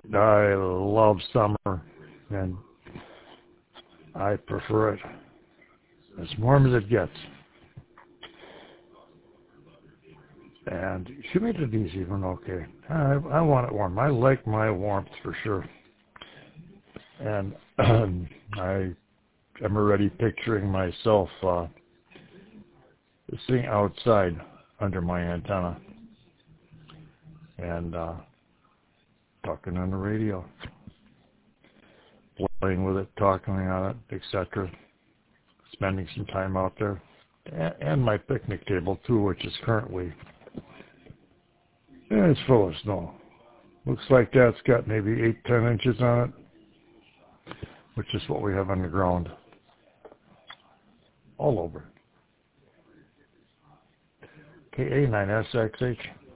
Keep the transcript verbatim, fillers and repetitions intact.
I love summer, and I prefer it as warm as it gets. And humidity's even okay. I, I want it warm. I like my warmth for sure. And um, I am already picturing myself uh, sitting outside under my antenna and uh, talking on the radio, playing with it, talking on it, et cetera. Spending some time out there, and, and my picnic table too, which is currently yeah, it's full of snow. Looks like that's got maybe eight, ten inches on it, which is what we have on the ground all over. K A nine S X H.